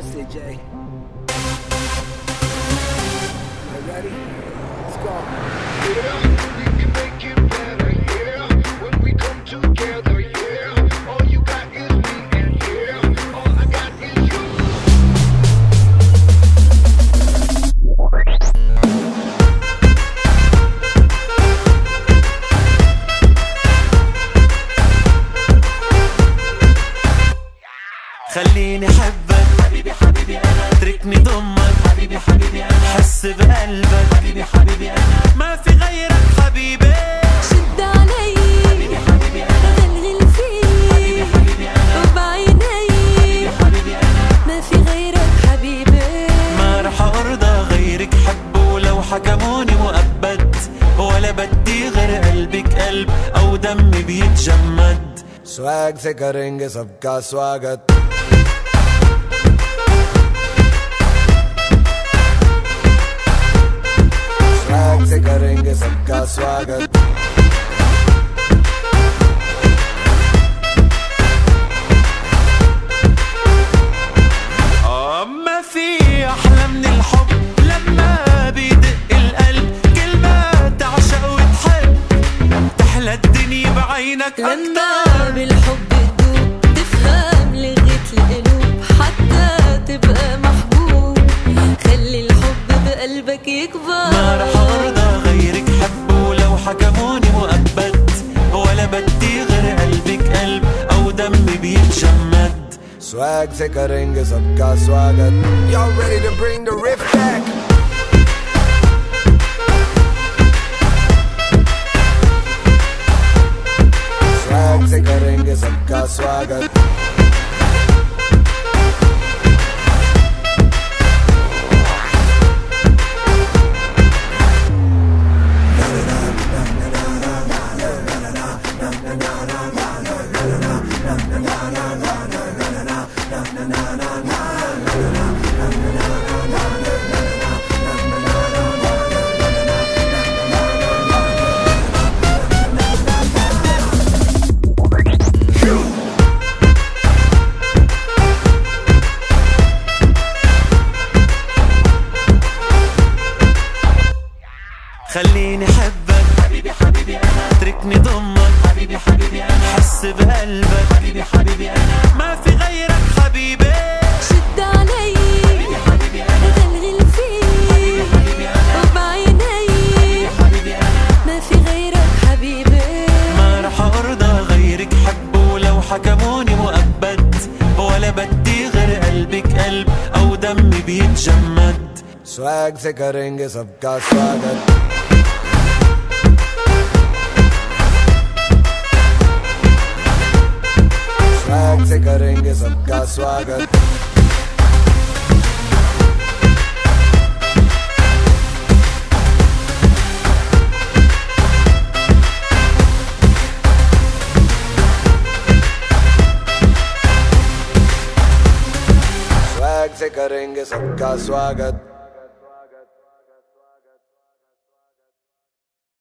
That's it, Jay. You ready? Let's go. Yeah, we can make it better, yeah. When we come together, yeah. All you got is me, and yeah, all I got is you. خليني احبك حبيبي حبيبي انا، اتركني ضمك حبيبي حبيبي انا، حس بقلبك حبيبي حبيبي انا، ما في غيرك حبيبي، شد علي حبيبي حبيبي انا، غلغل فيه حبيبي حبيبي انا، وبعيني حبيبي حبيبي انا، ما في غيرك حبيبي، ما رح ارضى غيرك حب ولو حكموني مؤبد، ولا بدي غير قلبك قلب او دمي بيتجمد. Swag से करेंगे सबका स्वागत. Swag से करेंगे सबका स्वागत. ما في احلى من الحب لما بيدق القلب، كل ما تعشق وتحب تحلى الدنيا بعينك لما اكتر. بالحب تدوب تفهم لغة القلوب، حتى تبقى محبوب، خلي الحب بقلبك يكبر. ما رح ارضى غيرك حب ولو حكموني مؤبد، ولا بدي غير قلبك قلب او دمي بيتجمد. Swag से करेंगे सबका स्वागत. Y'all ready to bring the riff back? Swag से करेंगे सबका स्वागत. خليني احبك حبيبي حبيبي انا، اتركني ضمك حبيبي حبيبي انا، حس بقلبك حبيبي حبيبي انا، ما في غيرك حبيبي، شد علي حبيبي حبيبي انا، غلغل فيه حبيبي حبيبي انا، وبعيني حبيبي حبيبي انا، ما في غيرك حبيبي، ما رح ارضى غيرك حب ولو حكموني مؤبد، ولا بدي غير قلبك قلب او دمي بيتجمد. Swag से करेंगे सबका स्वागत. Swag से करेंगे सबका स्वागत. Swag से करेंगे सबका स्वागत.